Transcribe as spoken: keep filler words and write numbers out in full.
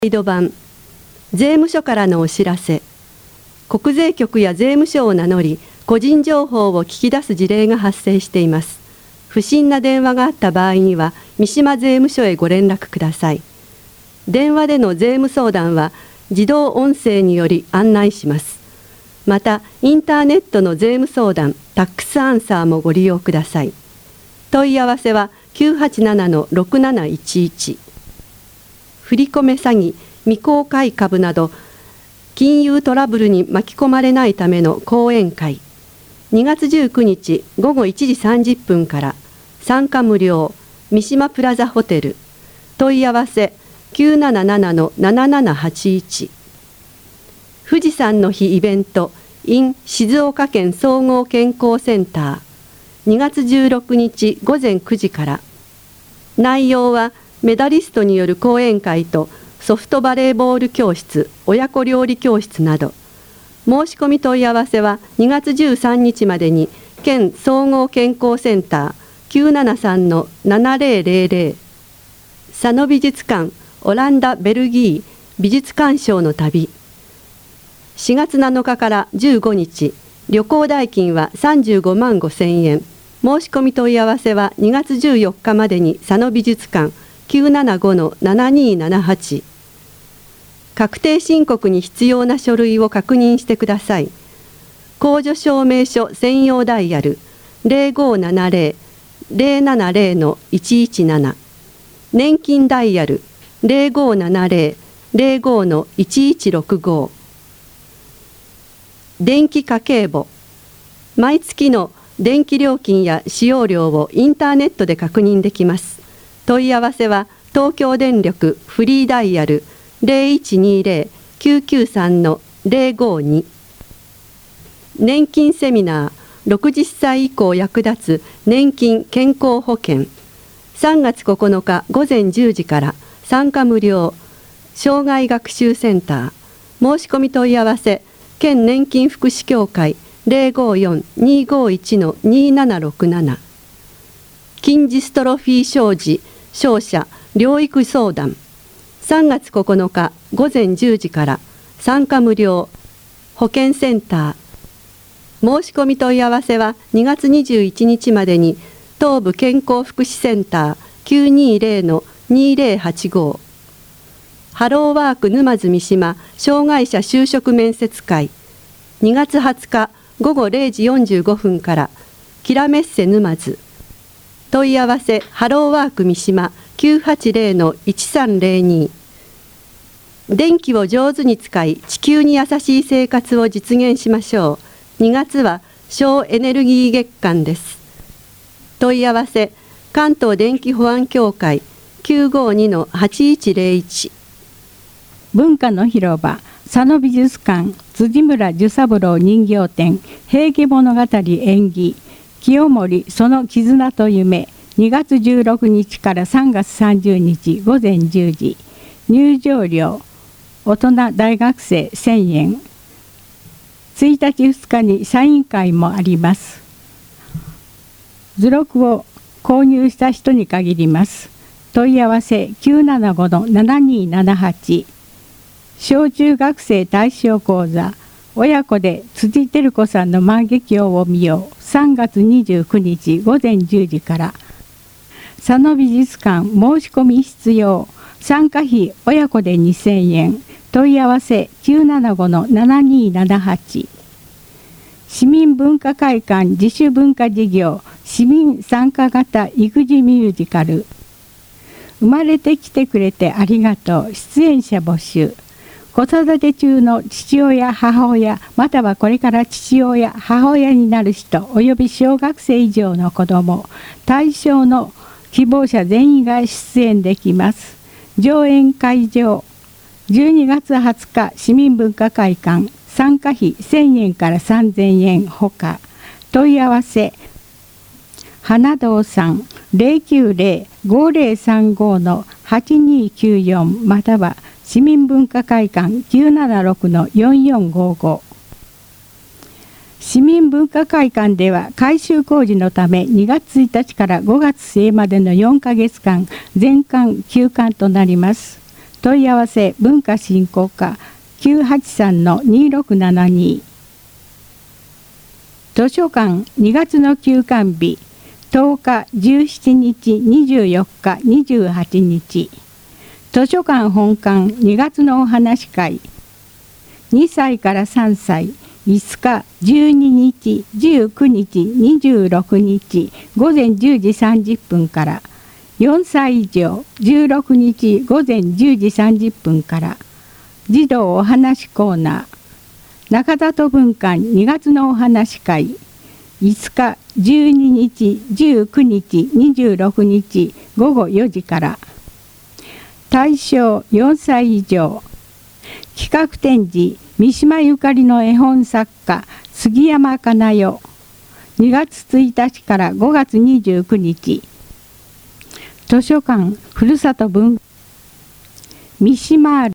ガイド版、税務署からのお知らせ。国税局や税務署を名乗り、個人情報を聞き出す事例が発生しています。不審な電話があった場合には、三島税務署へご連絡ください。電話での税務相談は、自動音声により案内します。また、インターネットの税務相談、タックスアンサーもご利用ください。問い合わせはきゅうはちななのろくなないちいち。振り込め詐欺、未公開株など金融トラブルに巻き込まれないための講演会、にがつじゅうくにちごごいちじさんじゅっぷんから参加無料、三島プラザホテル。問い合わせきゅうななななのななななはちいち。富士山の日イベント in 静岡県総合健康センター、にがつじゅうろくにちごぜんくじから。内容はメダリストによる講演会とソフトバレーボール教室、親子料理教室など。申し込み問い合わせはにがつじゅうさんにちまでに県総合健康センター きゅうななさんのななぜろぜろぜろ。佐野美術館オランダ・ベルギー美術鑑賞の旅。しがつなのかからじゅうごにち、旅行代金はさんじゅうごまんごせんえん。申し込み問い合わせはにがつじゅうよっかまでに佐野美術館きゅうななごのななにーななはち。確定申告に必要な書類を確認してください。控除証明書専用ダイヤル ゼロごななゼロ ゼロななゼロのいちいちなな。年金ダイヤル ゼロごななゼロ ゼロごのいちいちろくご。電気家計簿。毎月の電気料金や使用量をインターネットで確認できます。問い合わせは東京電力フリーダイヤル ゼロいちにゼロ きゅうきゅうさんのゼロごに。年金セミナーろくじゅっさい以降役立つ年金健康保険。さんがつここのかごぜんじゅうじから参加無料、障害学習センター。申し込み問い合わせ県年金福祉協会 ゼロごよん にーごいちのにーななろくなな。筋ジストロフィー症児商社療育相談。さんがつここのかごぜんじゅうじから参加無料、保健センター。申し込み問い合わせはにがつにじゅういちにちまでに東部健康福祉センター きゅうにーゼロのにーゼロはちご。ハローワーク沼津三島障害者就職面接会。にがつはつかごごれいじよんじゅうごふんからキラメッセ沼津。問い合わせハローワーク三島 きゅうはちゼロのいちさんゼロに。電気を上手に使い地球に優しい生活を実現しましょう。にがつは省エネルギー月間です。問い合わせ関東電気保安協会 きゅうごにのはちいちゼロいち。 文化の広場佐野美術館辻村寿三郎人形展平家物語演技清盛その絆と夢。にがつじゅうろくにちからさんがつさんじゅうにちごぜんじゅうじ。入場料大人大学生せんえん。ついたちふつかにサイン会もあります。図録を購入した人に限ります。問い合わせきゅうななごのななにーななはち。小中学生対象講座親子で辻照子さんの万華鏡を見よう。さんがつにじゅうくにちごぜんじゅうじから。佐野美術館申し込み必要。参加費親子でにせんえん。問い合わせきゅうななごのななにーななはち。市民文化会館自主文化事業市民参加型育児ミュージカル。生まれてきてくれてありがとう。出演者募集。子育て中の父親母親またはこれから父親母親になる人および小学生以上の子ども対象の希望者全員が出演できます。上演会場じゅうにがつはつか市民文化会館。参加費せんえんからさんぜんえんほか。問い合わせ花堂さん ゼロきゅうゼロ ごゼロさんごのはちにーきゅうよんまたは市民文化会館 きゅうななろくのよんよんごご。市民文化会館では改修工事のためにがつついたちからごがつせいまでのよんかげつかん全館休館となります。 問い合わせ文化振興課 きゅうはちさんのにろくななに。図書館にがつの休館日とおか、じゅうしちにち、にじゅうよっか、にじゅうはちにち。図書館本館にがつのお話会にさいからさんさいいつか、じゅうににち、じゅうくにち、にじゅうろくにちごぜんじゅうじさんじゅっぷんから、よんさい以上じゅうろくにちごぜんじゅうじさんじゅっぷんから、児童お話コーナー中里文館にがつのお話会いつか、じゅうににち、じゅうくにち、にじゅうろくにちごごよじから、対象よんさい以上企画展示三島ゆかりの絵本作家杉山かなよにがつついたちからごがつにじゅうくにち。図書館ふるさと文三島